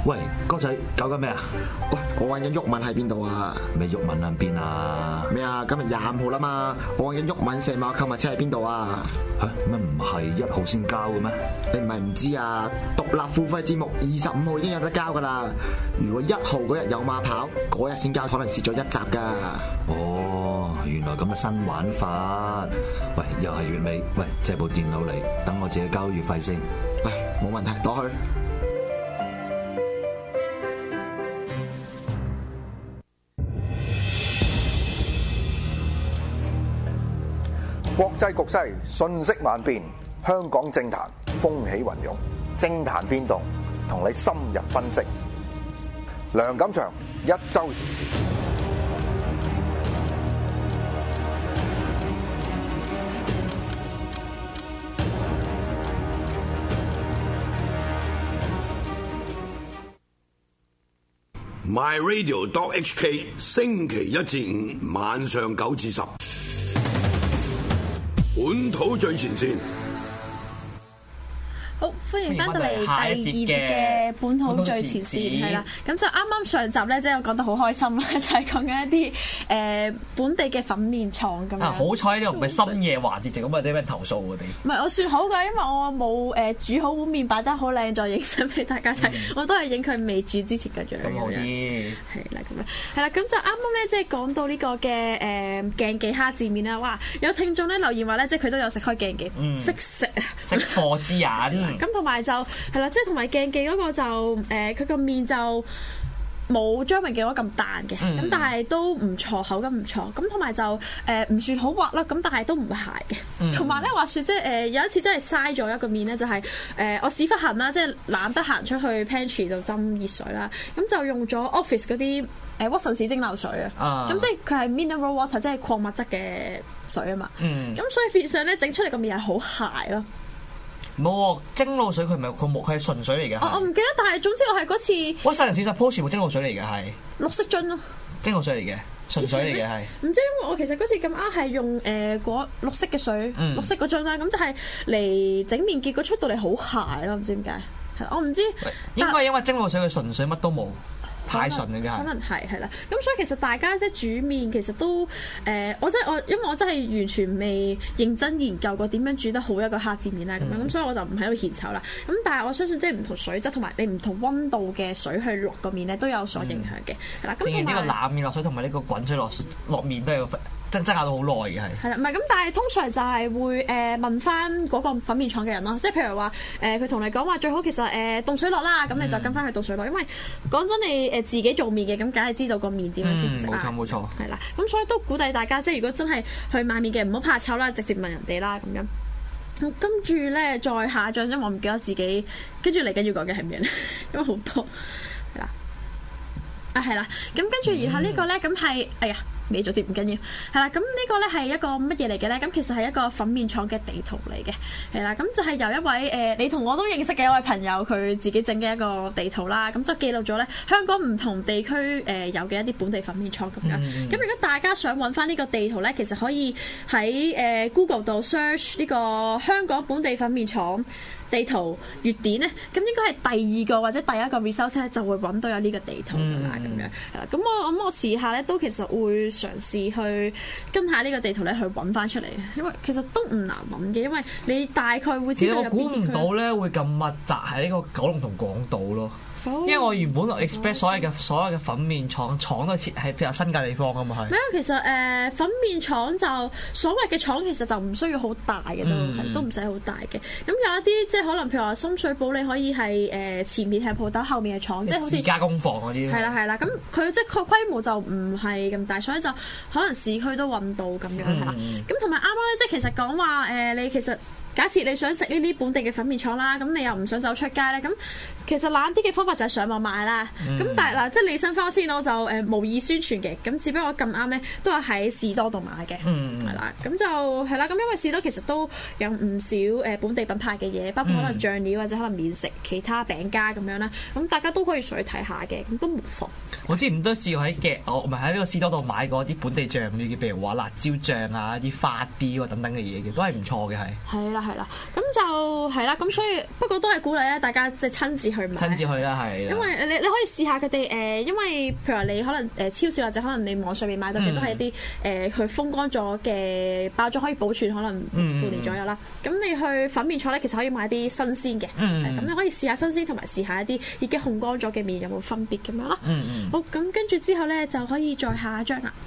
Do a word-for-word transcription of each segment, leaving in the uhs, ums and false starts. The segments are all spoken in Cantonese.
喂，哥仔搞緊咩啊？ 喂，我揾緊毓民喺邊度啊？ 咩毓民喺邊啊？ 咩啊？今日廿五號啦嘛，我揾緊毓民射馬購物車喺邊度啊？ 嚇乜唔係一號先交嘅咩？ 你唔係唔知啊？獨立付費節目二十五號已經有得交噶啦。如果一號嗰日有馬跑，嗰日先交，可能蝕咗一集噶。 哦，原來咁嘅新玩法。喂，又係月尾，喂，借部電腦嚟，等我自己交月費先。 喂，冇問題，攞去。 國際局勢瞬息萬變，香港政壇風起雲湧，政壇變動，同你深入分析。梁錦祥一周時事。 My Radio dot H K 星期一至五晚上九至十，本土最前線。 好，歡迎翻到嚟第二節嘅本土最前線，係啦。咁就啱啱上集咧，即係我講得好開心啦，就係講緊一啲誒、呃、本地嘅粉麵廠咁樣。 啊，好彩呢個唔係深夜環節，就咁啊啲俾人投訴我哋。唔係我算好㗎，因為我冇誒、呃、煮好碗麵擺得好靚，再影相俾大家睇。嗯、我都係影佢未煮之前嘅樣。 咁好啲。 係啦，咁樣係啦，咁就啱啱咧，即係講到呢個嘅誒、呃、鏡記蝦子麵啦。哇！有聽眾咧留言話咧，即係佢都有食開鏡記，識食啊， 識貨之人。 咁同埋就係啦，即係同埋鏡記嗰個就誒，佢個麵就冇張榮記嗰咁彈嘅，咁、嗯、但係都唔錯，口感唔錯。咁同埋就誒唔、呃、算好滑啦，咁但係都唔鞋嘅。同埋咧話説即係誒有一次真係嘥咗一個麵咧，就係、是、誒、呃、我屎忽痕啦，即係懶得行出去 pantry 度斟熱水啦，咁就用咗 office 嗰啲誒屈臣氏蒸餾水啊。咁即係佢係 mineral water，即係礦物質嘅水啊嘛。咁、嗯、所以變相咧整出嚟個麵係好鞋咯。 冇蒸餾水，佢唔係佢木，佢係純水嚟嘅。 我唔記得，但係總之我係嗰次。屈臣氏 suppose 全部蒸餾水嚟嘅係。 綠色樽咯。蒸餾水嚟嘅，純水嚟嘅係。 唔知因為我其實嗰次咁啱係用誒嗰綠色嘅水，嗯、綠色嗰樽啦，咁就係嚟整麵，結果出到嚟好鞋咯，唔知點解。係我唔知。 應該係因為蒸餾水佢純水乜都冇。太純嘅可能係係啦，咁所以其實大家即係煮麵其實都誒、呃，我真係我因為我真係完全未認真研究過點樣煮得好一個蝦子麵啦咁樣，咁、嗯、所以我就唔喺度獻醜啦。咁但係我相信即係唔同水質同埋你唔同溫度嘅水去落個麵咧都有所影響嘅，係啦、嗯。咁同埋呢個冷麵落水同埋呢個滾水落落麵都有爭爭拗到好耐嘅係。 係啦，唔係咁，但係通常就係會誒、呃、問翻嗰個粉麵廠嘅人咯，即係譬如話誒佢同你講話最好其實誒凍、呃、水落啦，咁你就跟翻去凍水落，因為講真你誒自己做麵嘅，咁梗係知道個麵點樣先食啦。冇錯冇錯，係啦，咁所以都鼓勵大家，即係如果真係去買麵嘅，唔好怕醜啦，直接問人哋啦咁樣。跟住咧再下一張，因為我唔記得自己跟住嚟緊要講嘅係咩咧，因為好多係啦啊係啦，咁跟住然後呢個咧咁係哎呀。未咗啲唔緊要，係啦，咁呢個咧係一個乜嘢嚟嘅咧？咁其實係一個粉麵廠嘅地圖嚟嘅，係啦，咁就係由一位誒、呃、你同我都認識嘅一位朋友佢自己整嘅一個地圖啦，咁就記錄咗咧香港唔同地區誒、呃、有嘅一啲本地粉麵廠咁樣。咁、嗯、如果大家想揾翻呢個地圖咧，其實可以喺誒、呃、Google 度 search 呢個香港本地粉麵廠地圖月典咧，咁應該係第二個或者第一個 result 咧就會揾到有呢個地圖㗎啦，咁、嗯、樣係啦。咁我咁我遲下咧都其實會嘗試去跟下呢個地圖咧去揾翻出嚟，因為其實都唔難揾嘅，因為你大概會知道入邊啲區。其實我估唔到咧會咁密集喺呢個九龍同港島咯。因為我原本 expect 所有嘅所有嘅粉麵廠廠都設喺譬如新界地方㗎嘛係。咩？ 其實誒、呃、粉麵廠就所謂嘅廠其實就唔需要好大嘅都係、嗯、都唔使好大嘅。咁有一啲即係可能譬如話深水埗你可以係誒、呃、前面係鋪頭，後面係廠，即係好似加工房嗰啲。係啦係啦，咁佢即係佢規模就唔係咁大，所以就可能市區都揾到咁樣係啦。咁同埋啱啱咧，即係其實講話誒，你其實。假設你想食呢啲本地嘅粉麵廠啦，咁你又唔想走出街咧，咁其實懶啲嘅方法就係上網買啦。咁、嗯、但係嗱，即係你新花先，我就誒、呃、無意宣傳嘅，咁只不過咁啱咧，都係喺士多度買嘅，係、嗯、啦。咁就係啦，咁因為士多其實都有唔少誒本地品牌嘅嘢，包括可能醬料或者可能麵食其他餅家咁樣啦。咁大家都可以上去睇下嘅，咁都無妨。 我之前都試過喺嘅，我唔係喺呢個士多度買過啲本地醬料嘅，譬如話辣椒醬啊、啲花雕啊等等嘅嘢嘅，都係唔錯嘅係。 係啦係啦，咁就係啦，咁所以不過都係鼓勵咧，大家即係親自去去買。 親自去啦，係。 因為你你可以試下佢哋誒，因為譬如話你可能誒超市或者可能你網上面買到嘅都係一啲誒佢風乾咗嘅包裝，可以保存可能半年左右啦。咁、嗯、你去粉麵廠咧，其實可以買啲新鮮嘅，咁、嗯、你可以試下新鮮同埋試下一啲已經烘乾咗嘅麵有冇分別咁樣啦。嗯嗯、好，咁跟住之後咧就可以再下一張啦。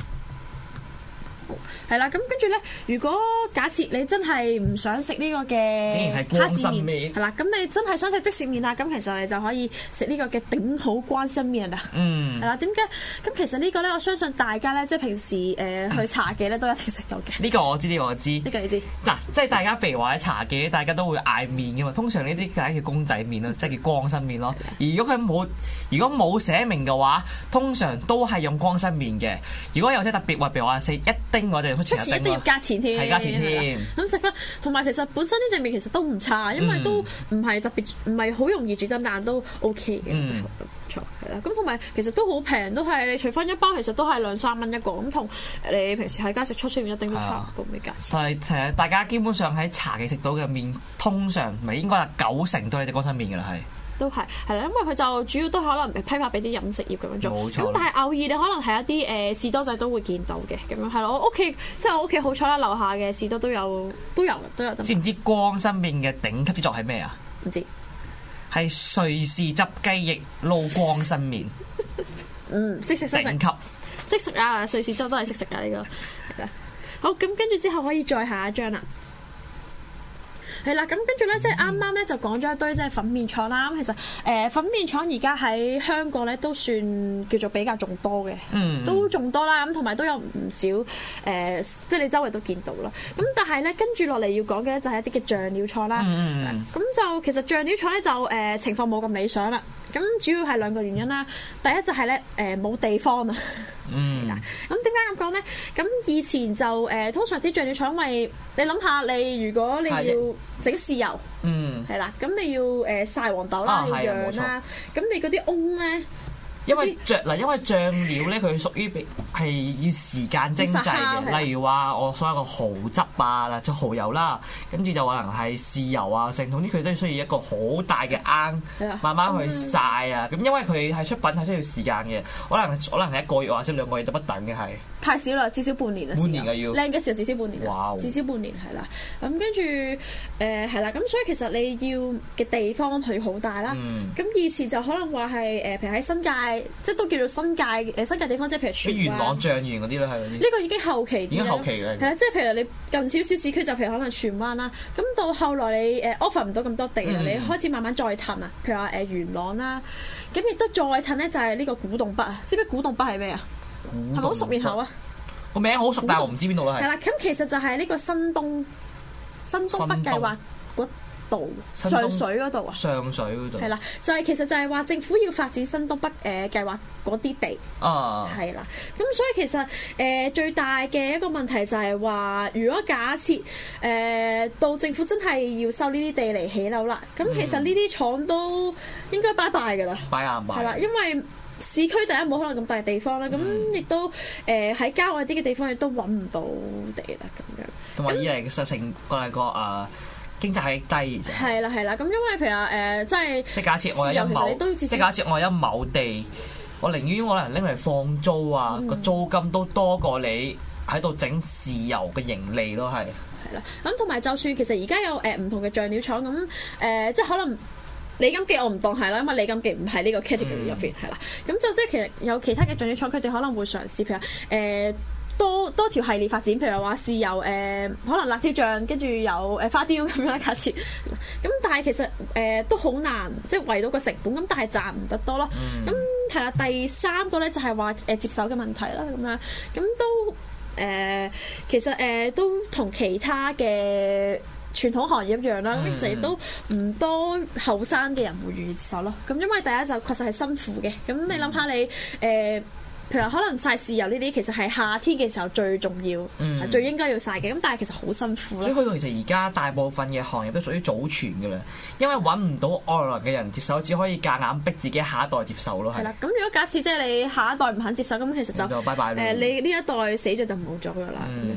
係啦，咁跟住咧，如果假設你真係唔想食呢個嘅蝦子麵，係啦，咁你真係想食即食麵啊，咁其實你就可以食呢個嘅頂好關心麵啊。嗯，係啦，點解？咁其實呢個咧，我相信大家咧，即係平時誒、呃、去茶記咧都一定食到嘅。呢個我知，呢、呢個我知。呢個你知。嗱，即係大家譬如話喺茶記，大家都會嗌麵嘅嘛。通常呢啲梗係叫公仔麵咯，即係叫光身麵咯。而如果佢冇，如果冇寫明嘅話，通常都係用光身麵嘅。如果有啲特別話，譬如話食一丁我就出前一丁，一定要加錢添，係加錢添。咁食翻，同埋其實本身呢隻麵其實都唔差，因為都唔係特別，唔係好容易煮得爛，都 OK 嘅，唔錯係啦。咁同埋其實都好平，都係你除翻一包，其實都係兩三蚊一個。咁同你平時喺街食出前一丁都差唔多嘅價錢。但係誒，大家基本上喺茶記食到嘅麵，通常咪應該係九成都係隻光身麵㗎啦，係。都係，係啦，因為佢就主要都可能批發俾啲飲食業咁樣做，冇錯。咁但係偶爾你可能係一啲誒、呃、士多仔都會見到嘅，咁樣係咯。我屋企即係我屋企好彩啦，樓下嘅士多都有都有都有。知唔知光身麵嘅頂級之作係咩啊？唔知，係瑞士汁雞翼撈光身麵。嗯，識食識食，頂級識食啊！瑞士汁都係識食啊！呢、這個好，咁跟住之後可以再下一張啦。係啦，咁跟住咧，即係啱啱咧就講咗一堆即係粉麵廠啦。咁其實誒、呃、粉麵廠而家喺香港咧都算叫做比較眾多嘅，嗯、都眾多啦。咁同埋都有唔少誒、呃，即係你周圍都見到啦。咁但係咧跟住落嚟要講嘅咧就係一啲嘅醬料廠啦。咁、嗯、就其實醬料廠咧就誒、呃、情況冇咁理想啦。咁主要係兩個原因啦。第一就係咧誒冇地方啊。嗯，咁點解咁講咧？咁以前就誒、呃、通常啲醬料廠，因為你諗下，你如果你要整豉油，嗯，係啦，咁你要誒曬黃豆啦，啊、要釀啦，咁你嗰啲甕咧。因為醬嗱，因為醬料咧，佢屬於係要時間精製嘅。例如話，我所有個蠔汁啊，即係蠔油啦，跟住就可能係豉油啊，成總之佢都需要一個好大嘅罌，慢慢去曬啊。咁因為佢係出品係需要時間嘅，可能可能係一個月或者兩個月都不等嘅係。太少啦，至少半年啦。半年嘅要靚嘅時候至少半年。哇！至少半年係啦。咁跟住誒係啦，咁所以其實你要嘅地方佢好大啦。咁以前就可能話係誒，譬如喺新界。即係都叫做新界誒新界地方，即係譬如荃灣、元朗、醬園嗰啲咧，係嗰啲。呢個已經後期，已經後期嘅。係啊，即係譬如你近少少市區，就譬如可能荃灣啦。咁到後來你誒 offer 唔到咁多地啦，嗯、你開始慢慢再騰啊。譬如話誒元朗啦，咁亦都再騰咧，就係呢個古洞北啊。知唔知古洞北係咩啊？係咪好熟面口啊？個名好熟，但係我唔知邊度啦。係啦，咁其實就係呢個新東新東北計劃嗰度上水嗰度啊，上水嗰度係啦，就係、是、其實就係話政府要發展新東北誒計劃嗰啲地啊，係啦，咁所以其實誒、呃、最大嘅一個問題就係話，如果假設誒、呃、到政府真係要收呢啲地嚟起樓啦，咁其實呢啲廠都應該拜拜㗎啦，拜啊拜，係啦，因為市區第一冇可能咁大地方啦，咁亦、嗯、都誒喺、呃、郊外啲嘅地方亦都揾唔到地啦，咁樣，同埋二嚟實成個係個啊。經濟係低啫，係啦係啦，咁因為譬如話誒、呃，即係即係假設我有一畝，即係假設我有一畝地，我寧願我可能拎嚟放租啊，個、嗯、租金都多過你喺度整豉油嘅盈利咯，係。係啦，咁同埋就算其實而家有誒唔、呃、同嘅醬料廠咁誒，即係可能李金記我唔當係啦，因為李金記唔係呢個 category 入邊係啦，咁、嗯、就即係其實有其他嘅醬料廠，佢哋可能會嘗試譬如誒。呃多多條系列發展，譬如話豉油誒、呃，可能辣椒醬，跟住有誒花雕咁樣假設。咁但係其實誒、呃、都好難，即係圍到個成本，咁但係賺唔得多咯。咁係啦，第三個咧就係話誒接手嘅問題啦，咁樣咁都誒、呃、其實誒、呃、都同其他嘅傳統行業一樣啦，咁其實都唔多後生嘅人會願意接手咯。咁因為第一就確實係辛苦嘅，咁你諗下你誒。呃譬如話可能曬豉油呢啲，其實係夏天嘅時候最重要，嗯、最應該要曬嘅。咁但係其實好辛苦咯。所以去到其實而家大部分嘅行業都屬於祖傳嘅啦，因為揾唔到外來嘅人接手，只可以夾硬逼自己下一代接手咯。係啦，咁如果假設即係你下一代唔肯接手，咁其實就拜拜誒、呃、你呢一代死咗就冇咗噶啦。咁、嗯、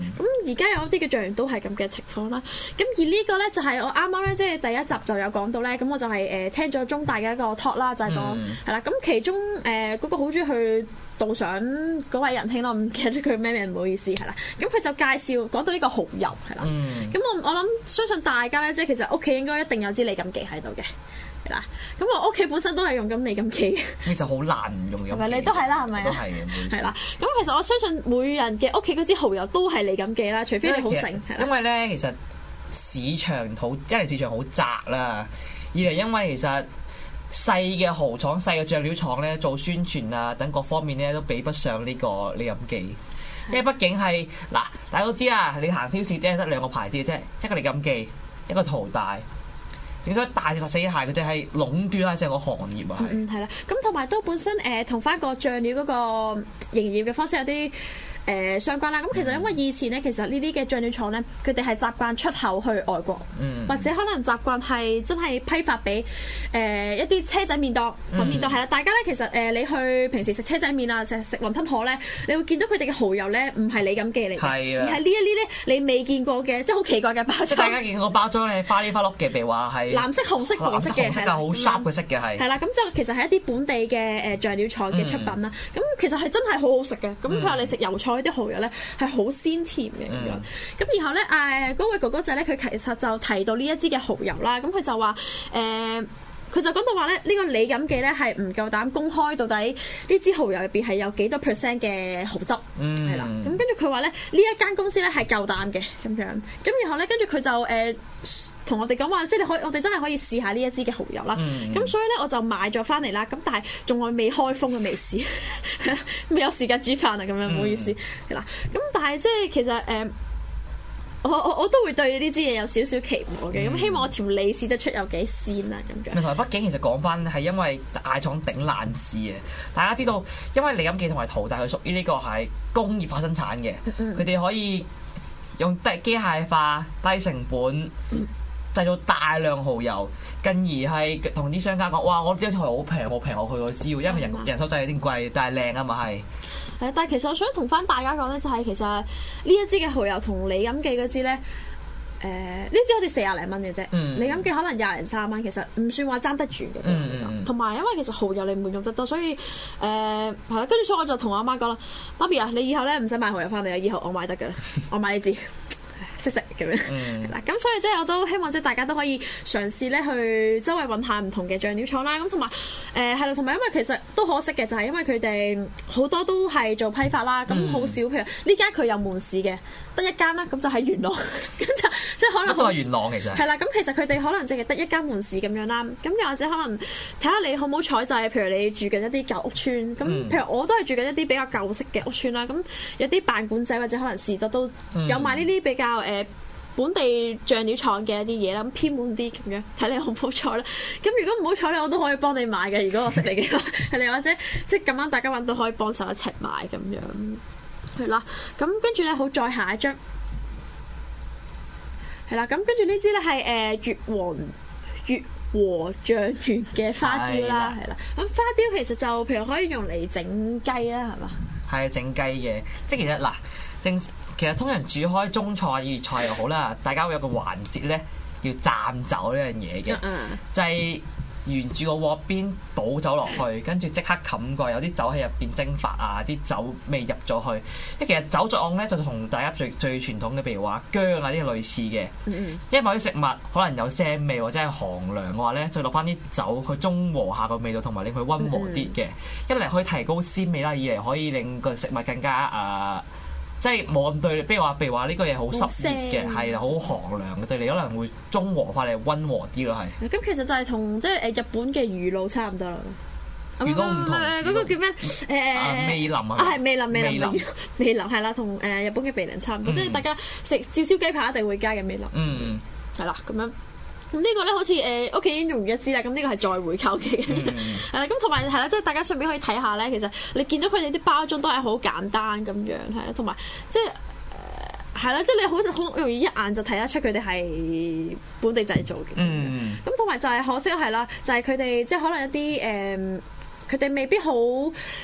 而家有一啲嘅醬園都係咁嘅情況啦。咁而呢個咧就係我啱啱咧即係第一集就有講到咧，咁我就係誒聽咗中大嘅一個 talk 啦，就係講係啦。咁其中誒嗰個好中意去導賞嗰位仁兄咯，唔記得佢咩名，唔好意思係啦。咁佢就介紹講到呢個蠔油係啦。咁我我諗相信大家咧，即係其實屋企應該一定有支李錦記喺度嘅。係啦，咁我屋企本身都係用緊李錦記嘅， 其實好難用李錦記。係咪你都係啦？係咪啊？ 都係嘅。係啦，咁其實我相信每人嘅屋企嗰支蠔油都係李錦記啦，除非你好醒。 因為咧，其實市場好，一嚟市場好窄啦，二嚟因為其實細嘅蠔廠、細嘅醬料廠咧，做宣傳啊等各方面咧都比不上呢個李錦記。因為畢竟係嗱，大家都知啊，你行超市即係得兩個牌子嘅啫，一個李錦記，一個淘大。整咗大隻十四蟹，佢哋係壟斷啦成個行業啊，係。 嗯，係啦。咁同埋都本身誒同翻個醬料嗰個營業嘅方式有啲誒、呃、相關啦。咁其實因為以前咧，其實呢啲嘅醬料廠咧，佢哋係習慣出口去外國，嗯、或者可能習慣係真係批發俾誒、呃、一啲車仔麵檔、粉麵檔係啦。大家咧其實誒、呃、你去平時食車仔麵啊，食食雲吞河咧，你會見到佢哋嘅蠔油咧唔係李錦記嚟嘅，而係呢一啲咧你未見過嘅，即係好奇怪嘅包裝。大家見過包裝咧花哩花碌嘅，譬如話係藍色、紅色、黃色嘅， 係啦，好 sharp 嘅色嘅係。 係啦，咁就其實係一啲本地嘅誒醬料廠嘅出品啦。咁、嗯、其實係真係好好食嘅。咁譬如你食油菜啲蠔油咧係好鮮甜嘅咁樣。咁、嗯、然後咧誒嗰位哥哥仔咧，佢其實就提到呢一支嘅蠔油啦。咁佢就話誒。呃佢就講到話咧，呢個李錦記咧係唔夠膽公開到底呢支蠔油入邊係有幾多 percent 嘅蠔汁，係啦、嗯。咁跟住佢話咧，呢一間公司咧係夠膽嘅咁樣。咁然後咧，跟住佢就誒同、呃、我哋講話，即係你可以，我哋真係可以試下呢一支嘅蠔油啦。咁、嗯、所以咧，我就買咗翻嚟啦。咁但係仲係未開封嘅，未試，未有時間煮飯啊，咁樣唔好意思係啦。咁、嗯、但係即係其實誒。呃我我我都會對呢支嘢有少少期望嘅，咁、嗯、希望我條脷試得出有幾鮮啊咁樣。同埋畢竟其實講翻係因為大廠頂爛市啊，大家知道，因為李錦記同埋淘大佢屬於呢個係工業化生產嘅，佢哋、嗯、可以用低機械化、低成本製造大量蠔油，進而係同啲商家講：哇！我啲蠔油好平，好平，我去過知，因為人人手製有啲貴，但係靚啊嘛係。 係，但係其實我想同翻大家講咧，就係其實呢一支嘅蠔油同李錦記嗰支咧，誒呢支好似四廿零蚊嘅啫，嗯、李錦記可能廿零三蚊，其實唔算話爭得住嘅。同埋、嗯、因為其實蠔油你唔會用得多，所以誒係啦。跟住所以我就同我阿媽講啦，媽咪啊，你以後咧唔使買蠔油翻嚟啊，以後我買得㗎啦，我買呢支。識食咁樣，嗱咁、嗯、所以即係我都希望即係大家都可以嘗試咧去周圍揾下唔同嘅醬料廠啦，咁同埋誒係啦，同埋因為其實都可惜嘅就係因為佢哋好多都係做批發啦，咁好、嗯、少譬如呢間佢有門市嘅，得一間啦，咁就喺元朗，咁就即係可能都係元朗其實係啦，咁其實佢哋可能淨係得一間門市咁樣啦，咁又或者可能睇下你好唔好彩就係譬如你住緊一啲舊屋村，咁、嗯、譬如我都係住緊一啲比較舊式嘅屋村啦，咁有啲辦館仔或者可能士多都有賣呢啲比較誒。呃本地醬料廠嘅一啲嘢啦，咁偏門啲咁樣，睇你好唔好彩啦。咁如果唔好彩咧，我都可以幫你買嘅。如果我識你嘅話，係你或者即係咁啱大家揾到可以幫手一齊買咁樣，係啦。咁跟住咧，好再下一張，係啦。咁跟住呢支咧係誒越王越和醬園嘅花雕啦，係啦。咁花雕其實就譬如可以用嚟整雞啦，係嘛？ 係整雞嘅，即係其實嗱正。其實通常煮開中菜、粵菜又好啦，大家會有個環節咧，叫蘸酒呢樣嘢嘅，uh uh. 就係沿住個鑊邊倒酒落去，跟住即刻冚蓋，有啲酒喺入邊蒸發啊，啲酒味入咗去。即係其實酒作用咧，就同大家最最傳統嘅，譬如話薑啊啲類似嘅。Uh uh. 因為某啲食物可能有腥味或者係寒涼嘅話咧，就落翻啲酒去中和下個味道，同埋令佢溫和啲嘅。Uh uh. 一嚟可以提高鮮味啦，二嚟可以令個食物更加啊〜、呃即係冇咁對，比如話，譬如話呢個嘢好濕熱嘅，係好寒涼嘅，對你可能會中和翻嚟溫和啲咯，係。咁其實就係同即係誒日本嘅魚露差唔多啦。 魚露唔同。 誒嗰個叫咩？誒味淋啊。 啊係味淋味淋味淋係啦，同誒日本嘅味淋差唔多，即係大家食照燒雞排一定會加嘅味淋。嗯。係啦，咁樣。咁呢個咧好似誒屋企已經用完一支啦，咁呢個係再回購嘅，係啦、嗯。咁同埋係啦，即係大家順便可以睇下咧，其實你見到佢哋啲包裝都係好簡單咁樣，係啊，同埋即係係啦，即係你好好容易一眼就睇得出佢哋係本地製造嘅。咁同埋就係可惜係啦，就係佢哋即係可能一啲誒，佢、呃、哋未必好。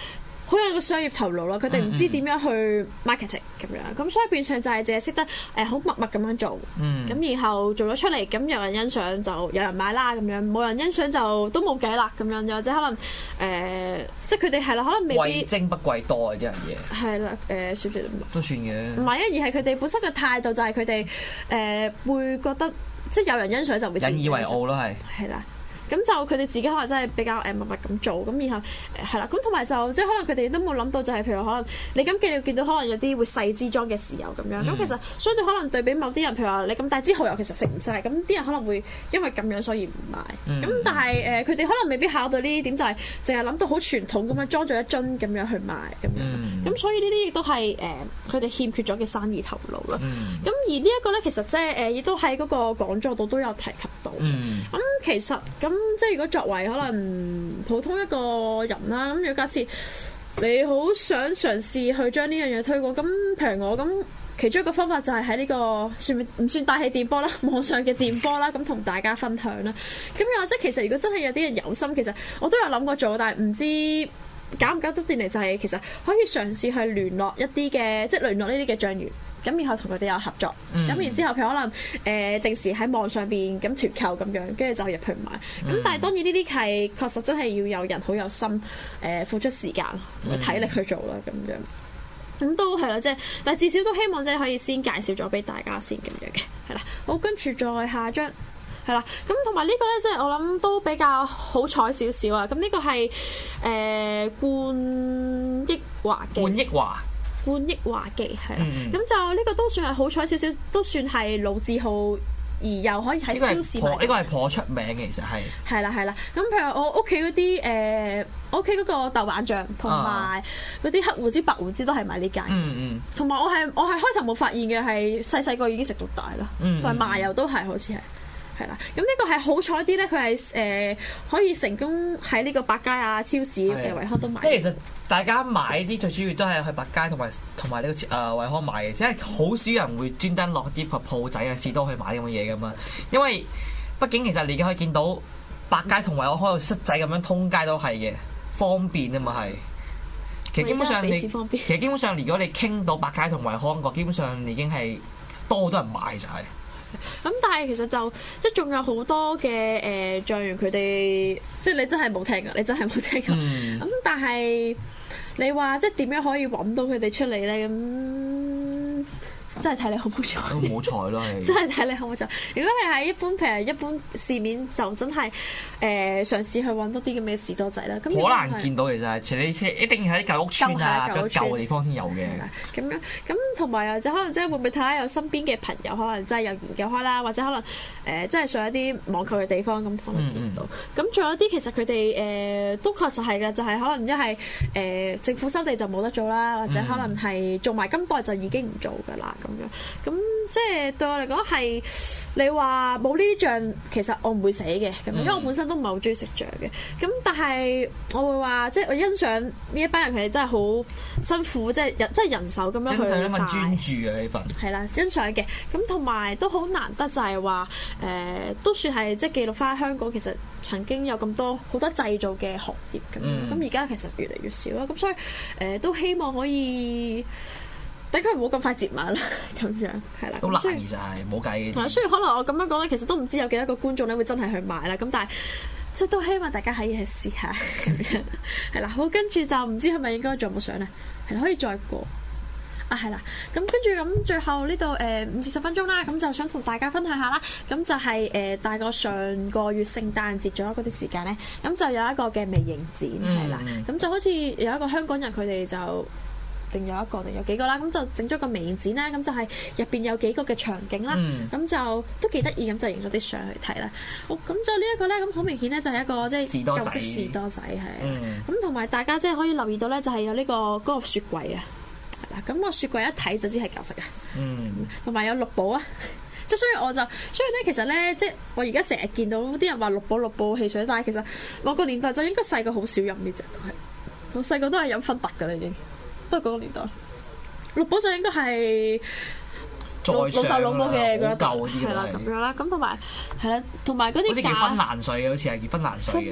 好有個商業頭腦咯，佢哋唔知點樣去 marketing 咁樣，咁所以變相就係淨係識得誒好默默咁樣做，咁、嗯、然後做咗出嚟，咁有人欣賞就有人買啦，咁樣冇人欣賞就都冇計啦，咁樣又或者可能誒、呃，即係佢哋係啦，可能未必貴精不貴多嘅啲人嘢，係啦，誒、呃、少少都算嘅， 唔係啊，而係佢哋本身嘅態度就係佢哋誒會覺得即係有人欣賞就會引以為傲咯，係係啦。咁就佢哋自己可能真係比較誒默默咁做，咁然後誒係啦，咁同埋就即係可能佢哋都冇諗到就係譬如可能你咁見到見到可能有啲會細支裝嘅豉油咁樣，咁、嗯、其實相對可能對比某啲人，譬如話你咁大支蠔油其實食唔晒，咁啲人可能會因為咁樣所以唔買，咁、嗯、但係誒佢哋可能未必考到呢啲點，就係淨係諗到好傳統咁樣裝咗一樽咁樣去賣咁樣，咁、嗯、所以呢啲亦都係誒佢哋欠缺咗嘅生意頭腦啦。咁、嗯、而呢一個咧其實即係誒亦都喺嗰個講座度都有提及到，咁、嗯、其實咁。即係如果作為可能普通一個人啦，咁如果假設你好想嘗試去將呢樣嘢推廣，咁譬如我咁，其中一個方法就係喺呢個算唔算大氣電波啦，網上嘅電波啦，咁同大家分享啦。咁又或者其實如果真係有啲人有心，其實我都有諗過做，但係唔知搞唔搞得掂嚟，就係其實可以嘗試去聯絡一啲嘅，即係聯絡呢啲嘅醬園。咁然後同佢哋有合作，咁、嗯、然之後譬如可能誒、呃、定時喺網上邊咁團購咁樣，跟住就入去買。咁、嗯、但係當然呢啲係確實真係要有人好有心誒、呃、付出時間同埋體力去做啦，咁、嗯、樣。咁都係啦，即係但係至少都希望即係可以先介紹咗俾大家先咁樣嘅，係啦。好，跟住再下一張係啦。咁同埋呢個咧，即係我諗都比較好彩少少啊。咁呢個係誒冠益華嘅。冠益華。冠益華記係啦，咁、嗯、就呢個都算係好彩少少，都算係老字號，而又可以喺超市買。呢個係頗出名嘅，其實係。係啦係啦，咁譬如我屋企嗰啲誒，我屋企嗰個豆瓣醬同埋嗰啲黑胡椒、白胡椒都係買呢間。嗯嗯。同埋我係我係開頭冇發現嘅，係細細個已經食到大啦。嗯。同埋麻油都係好似係。係啦，咁呢個係好彩啲咧，佢係誒可以成功喺呢個百佳啊、超市誒惠康都買。即係其實大家買啲最主要都係去百佳同埋同埋呢個誒惠康買嘅，即係好少人會專登落啲鋪仔啊、士多去買咁嘅嘢噶嘛。因為畢竟其實你而家可以見到百佳同惠康開到塞仔咁樣通街都係嘅，方便啊嘛係。其實基本上你其實基本上如果你傾到百佳同惠康個，基本上已經係多好多人買就係。咁但係其實就即係仲有好多嘅誒醬園，佢哋即係你真係冇聽噶，你真係冇聽噶。咁、嗯、但係你話即係點樣可以揾到佢哋出嚟咧？咁真係睇你好唔好彩，都冇彩咯。真係睇你好唔好彩。如果你係一般譬如一般市面，就真係誒、呃、嘗試去揾多啲咁嘅士多仔啦。咁好難見到其實，除你一定要喺舊屋村啊、舊嘅地方先有嘅。咁樣咁同埋啊，就可能即係會唔會睇下有身邊嘅朋友，可能真係有研究開啦，或者可能誒即係上一啲網購嘅地方咁可能見到。咁仲、嗯嗯、有啲其實佢哋誒都確實係嘅，就係、是、可能一係誒政府收地就冇得做啦，或者可能係做埋金代就已經唔做㗎啦。咁樣，咁即係對我嚟講係你話冇呢啲醬，其實我唔會死嘅，咁因為我本身都唔係好中意食醬嘅。咁但係我會話，即係我欣賞呢一班人，佢哋真係好辛苦，即係人，即係人手咁樣去曬。欣賞一份專注嘅呢份。係啦，欣賞嘅。咁同埋都好難得，就係話誒，都算係即係記錄翻香港其實曾經有咁多好多製造嘅行業咁。咁而家其實越嚟越少啦。咁所以誒、呃，都希望可以。等佢唔好咁快接埋啦，咁樣係啦。都難，其實係冇計嘅。係，雖然可能我咁樣講咧，其實都唔知有幾多個觀眾咧會真係去買啦。咁但係即係都希望大家可以去試下咁樣。係啦，好，跟住就唔知係咪應該仲有冇相咧？係啦，可以再過啊，係啦。咁跟住咁最後呢度誒五至十分鐘啦，咁就想同大家分享下啦。咁就係、是、誒、呃、大概上個月聖誕節咗嗰啲時間咧，咁就有一個嘅微型展係啦。咁、嗯、就好似有一個香港人佢哋就。定有一個定有幾個啦，咁就整咗個微型展啦，咁就係入邊有幾個嘅場景啦，咁、嗯、就都幾得意，咁就影咗啲相去睇啦。好，咁就呢一個咧，咁好明顯咧就係一個即係舊式士多仔係，咁同埋大家即係可以留意到咧，就係有呢個嗰個雪櫃啊，係啦，咁個雪櫃一睇就知係舊式嘅，嗯，同埋有綠寶啊，即係所以我就，所以咧其實咧，即係我而家成日見到啲人話綠寶綠寶汽水，但係其實我個年代就應該細個好少飲呢隻都係，我細個都係飲芬特㗎啦已經。都係嗰個年代，綠寶就應該係老老豆老母嘅嗰一代，係啦咁樣啦，咁同埋係啦，同埋嗰啲好似叫芬蘭水嘅，好似係叫芬蘭水嘅，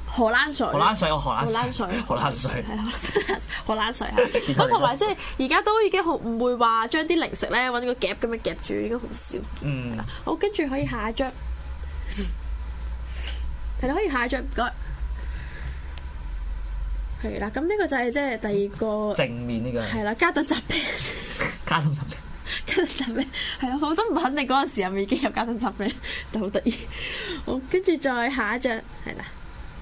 荷蘭水， 荷蘭水，荷蘭荷蘭水， 荷蘭水， 係荷蘭水係。咁同埋即係而家都已經好唔會話將啲零食咧揾個夾咁樣夾住，應該好少。 嗯， 好，跟住可以下一張，係啦，可以下一張，唔該。係啦，咁呢個就係即係第二個正面呢個係啦，加頓疾病， 加頓疾病。 加頓疾病係啊，我都唔肯定嗰陣時係咪已經有加頓疾病，但好得意。好，跟住再下一張係啦，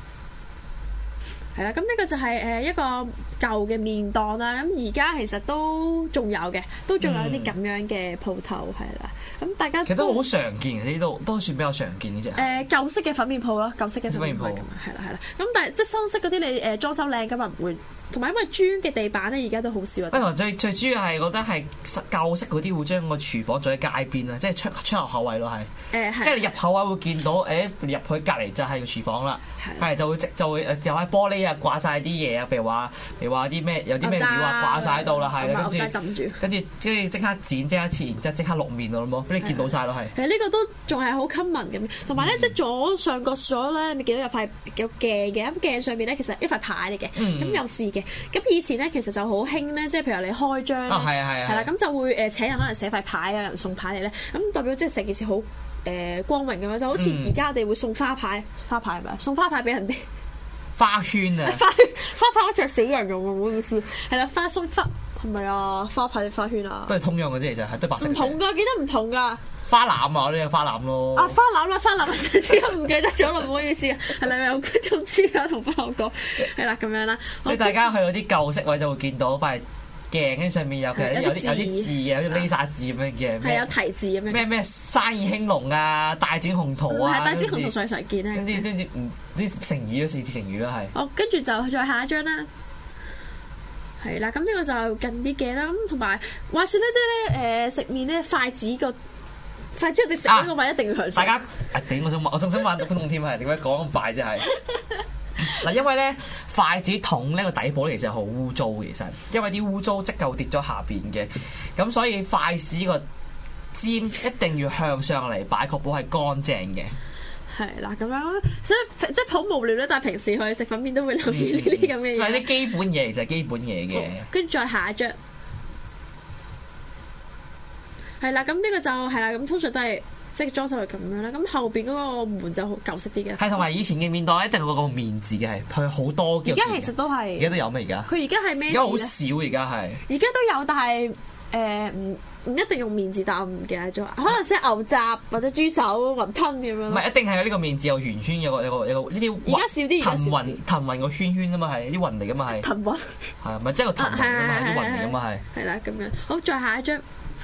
係啦，咁呢個就係誒一個舊嘅麵檔啦。咁而家其實都仲有嘅，都仲有啲咁樣嘅鋪頭係啦。咁大家其實都好常見，呢度都算比較常見呢隻。 誒舊式嘅粉麵鋪咯，舊式嘅粉麵鋪咁啊，係啦係啦。咁但係即係新式嗰啲你誒裝修靚㗎嘛，唔會。同埋因為磚嘅地板咧，而家都好少啊。不過最最主要係覺得係舊式嗰啲會將個廚房做喺街邊啊，即係出出入口位咯，係。誒即係你入口位會見到，誒入去隔離就係個廚房啦。係。就會即就會就喺玻璃啊掛晒啲嘢啊，譬如話譬如話啲咩有啲咩料啊掛晒喺度啦，係啦，跟住跟住即係即刻剪即刻切，然之後即刻淥麵咯，冇俾你見到晒咯，係。 係呢個都仲係好 common 咁，同埋咧即係左上角咗咧，你見到有塊有鏡嘅，咁鏡上面咧其實一塊牌嚟嘅，咁有字嘅。咁以前咧其實就好興咧，即係譬如你開張， 啊係啊係啊， 係啦，咁就會誒請人可能寫塊牌啊，人送牌嚟咧，咁代表即係成件事好誒光榮咁樣，就好似而家我哋會送花牌，花牌係咪？送花牌俾人哋。 花圈啊！ 花圈花牌好似係死人用喎，唔好意思。係啦，花送花係咪啊？花牌定花圈啊？ 都係通用嘅啫，其實係得白色。 唔同㗎，記得唔同㗎。 花籃啊，我呢個花籃咯。 啊，花籃啦，花籃啊，點解唔記得咗啦？唔好意思啊，係咪有觀眾知啊？同翻我講，係啦，咁樣啦。 所以大家去嗰啲舊式位就會見到塊鏡跟上面有其實有啲有啲字嘅，有啲 laser 字咁樣嘅。 係有題字咁樣。咩咩生意興隆啊，大展宏圖啊。 係大展宏圖常常見咧。 跟住跟住唔啲成語都是成語啦，係。 好，跟住就再下一張啦。係啦，咁呢個就近啲嘅啦。咁同埋話説咧，即係咧誒食麵咧筷子個。筷子我哋食呢個位一定要向上。 大家啊頂！我想問，我仲想問觀眾添係點解講咁快啫？係嗱，因為咧筷子筒呢個底部其實好污糟，其實因為啲污糟積夠跌咗下邊嘅，咁所以筷子個尖一定要向上嚟擺，確保係乾淨嘅。係啦，咁樣所以即係好無聊咧，但係平時去食粉麵都會留意呢啲咁嘅嘢。係啲基本嘢，其實係基本嘢嘅。跟住再下一張。係啦，咁呢個就係啦，咁通常都係即係裝修係咁樣啦。咁後邊嗰個門就好舊式啲嘅。係同埋以前嘅麵檔一定有個麵字嘅，係佢好多嘅。而家其實都係。而家都有咩？而家？佢而家係咩字咧？而家好少，而家係。而家都有，但係誒唔唔一定用麵字，但我唔記得咗。可能寫牛雜或者豬手雲吞咁樣。唔係，一定係有呢個麵字有圓圈，有個有個有個呢啲。而家少啲。騰雲騰雲個圈圈啊嘛，係啲雲嚟噶嘛係。騰雲。係啊，咪即係個騰雲啊嘛，啲雲嚟噶嘛係。係啦，咁樣好，再下一張。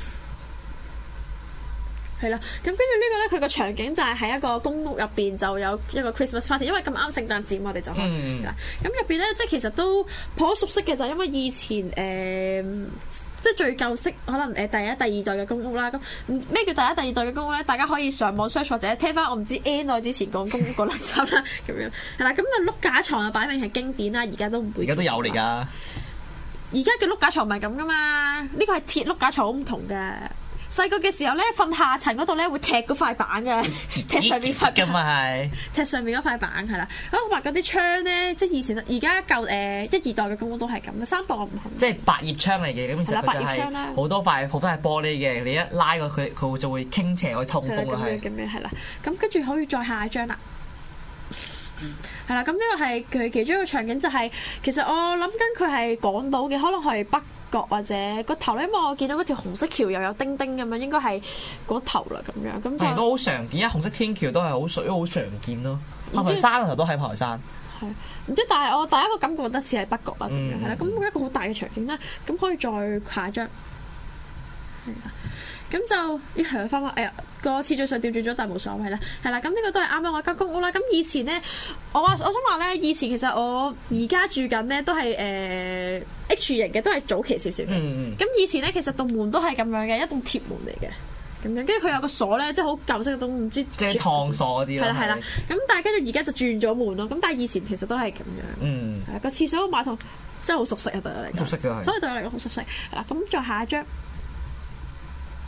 係啦，咁跟住呢個咧，佢個場景就係喺一個公屋入邊就有一個 Christmas party，因為咁啱聖誕節我哋就去啦。咁入邊咧，即係其實都頗熟悉嘅，就係因為以前誒、呃，即係最舊式，可能誒第一、第二代嘅公屋啦。咁咩叫第一、第二代嘅公屋咧？大家可以上網 search 或者聽翻我唔知 N 代之前講公屋嗰兩集啦，咁樣係啦。咁個碌架床啊，擺明係經典啦，而家都唔會。而家都有嚟㗎。而家嘅碌架床唔係咁噶嘛，呢個係鐵碌架床，好唔同嘅。細個嘅時候咧，瞓下層嗰度咧會踢嗰塊板嘅，踢上面塊板。咁啊係。踢上面嗰塊板係啦。咁同埋嗰啲窗咧，即係以前而家舊誒一二代嘅公屋都係咁，三代我唔肯。即係百葉窗嚟嘅，咁其實佢就係好多塊好多係玻璃嘅，你一拉過佢，佢就會傾斜可以通風咯，係。咁樣係啦。咁跟住可以再下一張啦。係啦，咁呢個係佢其中一個場景，就係其實我諗緊佢係講到嘅，可能係北角或者個頭咧，因為我見到嗰條紅色橋又有叮叮咁樣，應該係嗰頭啦咁樣。咁就都好常見，因為紅色天橋都係好水好常見咯。炮台山嗰頭都喺炮台山。係唔知，但係我第一個感覺覺得似係北角啦咁樣，係啦。咁一個好大嘅場景啦，咁可以再下一張。係啦。咁就咦係翻翻，哎呀個次序上調轉咗，但係冇所謂啦。係啦，咁呢個都係啱啱我間公屋啦。咁以前咧，我話我想話咧，以前其實我而家住緊咧都係誒、呃、H 型嘅，都係早期少少嘅。咁、嗯、以前咧其實棟門都係咁樣嘅，一棟鐵門嚟嘅，咁樣跟住佢有個鎖咧，即係好舊式嘅棟，唔知即係燙鎖嗰啲咯。係啦係啦，咁但係跟住而家就轉咗門咯。咁但係以前其實都係咁樣。嗯，係個廁所個馬桶真係好熟悉啊，對我嚟講。熟悉就係。所以對我嚟講好熟悉。係啦，咁再下一張。係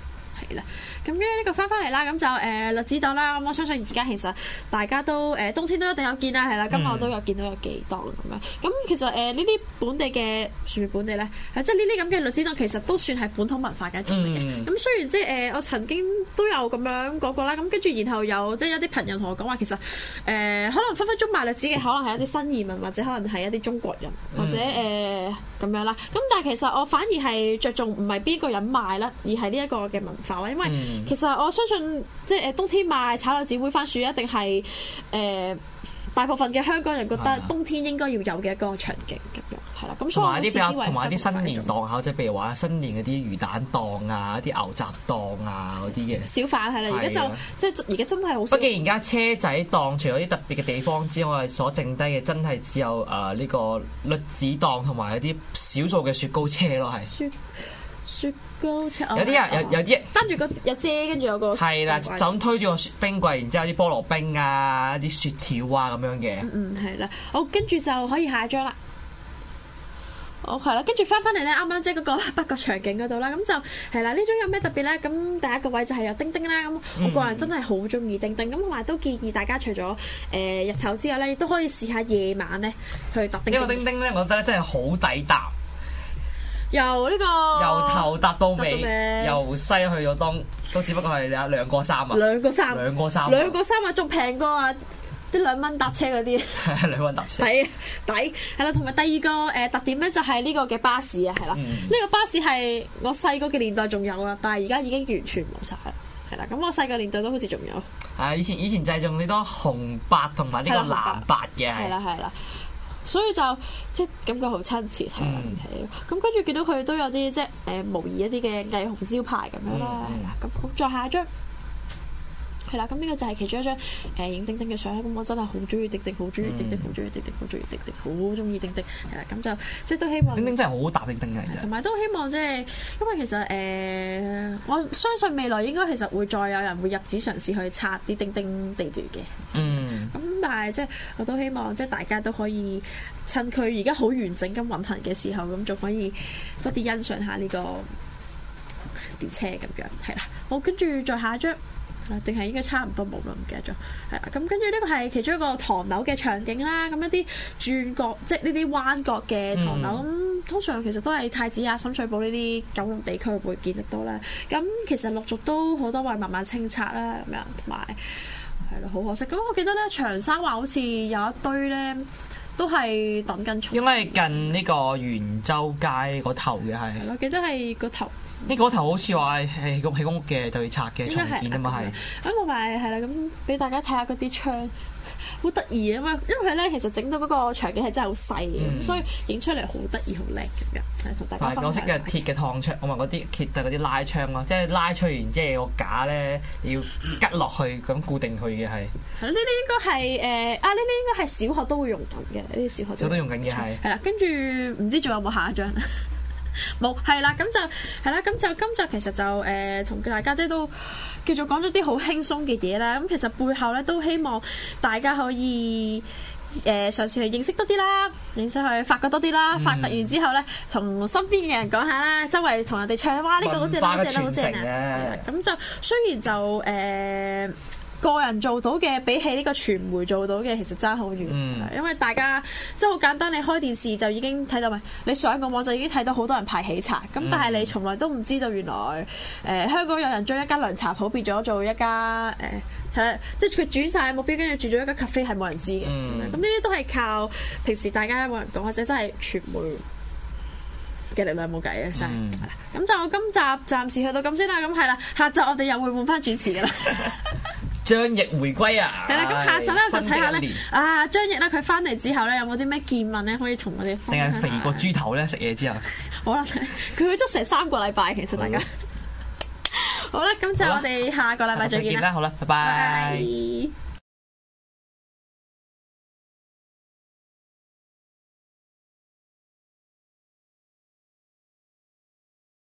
係啦。咁跟住呢個翻翻嚟啦，咁就誒栗子檔啦。咁我相信而家其實大家都誒、呃、冬天都一定有見啦，係啦。今日我都有見到有幾檔咁樣。咁其實誒呢啲本地嘅算唔算本地咧？係即係呢啲咁嘅栗子檔，其實都算係本土文化嘅一種嚟嘅。咁、嗯、雖然即係誒我曾經都有咁樣講過啦。咁跟住然後有即係有啲朋友同我講話，其實誒、呃、可能分分鐘賣栗子嘅可能係一啲新移民，或者可能係一啲中國人，或者誒咁、呃、樣啦。咁但係其實我反而係着重唔係邊個人賣啦，而係呢一個嘅文化啦。因為其實我相信即係誒冬天賣炒栗子煨番薯一定係誒、呃、大部分嘅香港人覺得冬天應該要有嘅一個場景咁樣，係啦。咁所以我視之為同埋啲新年檔口，即係譬如話新年嗰啲魚蛋檔啊、啲牛雜檔啊嗰啲嘅小販係啦。而家就即係而家真係好。 畢竟而家車仔檔除咗啲特別嘅地方之外，所剩低嘅真係只有誒呢、呃這個栗子檔同埋一啲少數嘅雪糕車咯，係。雪雪糕車， 有啲人有有啲擔住個有遮，跟住有個係啦，就咁推住個雪冰櫃，然之後有啲菠蘿冰啊、啲雪條啊咁樣嘅。 嗯，係啦，好，跟住就可以下一張啦。好係啦，跟住翻翻嚟咧，啱啱即係嗰個北角場景嗰度啦，咁就係啦。呢種有咩特別咧？咁第一個位就係有叮叮啦。咁我個人真係好中意叮叮，咁同埋都建議大家除咗誒、呃、日頭之外咧，亦都可以試下夜晚咧去搭叮叮。 呢個叮叮咧，我覺得咧真係好抵搭。 由呢、這個由頭搭到尾，由西去到東，都只不過係兩兩個三啊！ 兩個三， 兩個三， 兩個三啊，仲平過啊啲兩蚊搭車嗰啲。兩蚊搭車。 抵抵係啦，同埋第二個誒、呃、特點咧就係呢個嘅巴士啊，係啦，呢、嗯、個巴士係我細個嘅年代仲有啊，但係而家已經完全冇晒啦。係啦，咁我細個年代都好似仲有。係以前以前就係用呢多紅白同埋呢個藍白嘅。係啦係啦。所以就即係感覺好親切係啦，咁跟住見到佢都有啲即係誒模擬一啲嘅霓虹招牌咁樣啦，咁好再下一張係啦，咁呢個就係其中一張誒影叮叮嘅相，咁我真係好中意叮叮，好中意叮叮，好中意叮叮，好中意叮叮，好中意叮叮係啦，咁就即係都希望叮叮真係好好搭叮叮嘅， 同埋都希望即係因為其實誒、呃、我相信未來應該其實會再有人會入紙嘗試去拆啲叮叮地段嘅，嗯，咁但係即係我都希望即係大家都可以趁佢而家好完整咁運行嘅時候，咁仲可以多啲欣賞下呢個電車咁樣係啦，好，跟住再下一張。定係應該差唔多冇啦，唔記得咗。係啦，咁跟住呢個係其中一個唐樓嘅場景啦。咁一啲轉角，即係呢啲彎角嘅唐樓，咁、嗯、通常其實都係太子啊、深水埗呢啲九龍地區會見得到啦。咁其實陸續都好多位慢慢清拆啦，咁樣同埋係咯，好可惜。咁我記得咧，長沙灣好似有一堆咧，都係等緊重。因為近呢個元州街嗰頭嘅係。 係咯，記得係個頭。 呢個頭好似話係起公屋嘅就要拆嘅重建啊嘛係， 咁同埋係啦，咁俾大家睇下嗰啲窗，好得意啊嘛！因為佢咧其實整到嗰個場景係真係好細嘅，咁、嗯、所以影出嚟好得意、好靚咁樣，係同大家分享。係港式嘅鐵嘅燙窗，我話嗰啲鐵嘅嗰啲拉窗咯，即係拉出完即係個架咧要吉落去咁固定佢嘅係。係咯，呢啲應該係誒啊！呢啲應該係小學都會用緊嘅，呢啲小學都都用緊嘅係。係啦，跟住唔知仲有冇下一張？冇係啦，咁就係啦，咁就今集其實就誒同、呃、大家姐都叫做講咗啲好輕鬆嘅嘢啦。咁其實背後咧都希望大家可以誒嘗試去認識多啲啦，認識去發掘多啲啦。嗯、發掘完之後咧，同身邊嘅人講下啦，周圍同人哋唱哇呢、呢個好正，好正啦，好正啊！咁就雖然就誒。呃個人做到嘅比起呢個傳媒做到嘅，其實爭好遠。嗯、因為大家即係好簡單，你開電視就已經睇到，咪你上個網就已經睇到好多人排喜茶。咁、嗯、但係你從來都唔知道原來誒、呃、香港有人將一間涼茶鋪變咗做一家誒係啦，即係佢轉晒目標，跟住轉咗一間 cafe 係冇人知嘅。咁呢啲都係靠平時大家冇人講，或者真係傳媒嘅力量冇計嘅真係。咁、嗯、就今集暫時去到咁先啦。咁係啦，下集我哋又會換翻主持噶啦。 張譯回歸啊！係啦，咁下集咧就睇下咧啊張譯咧佢翻嚟之後咧有冇啲咩見聞咧可以同我哋分享下？定係肥過豬頭咧食嘢之後？好啦，佢去咗成三個禮拜，其實大家好啦，咁就我哋下個禮拜再見啦。好啦，拜拜。Bye bye。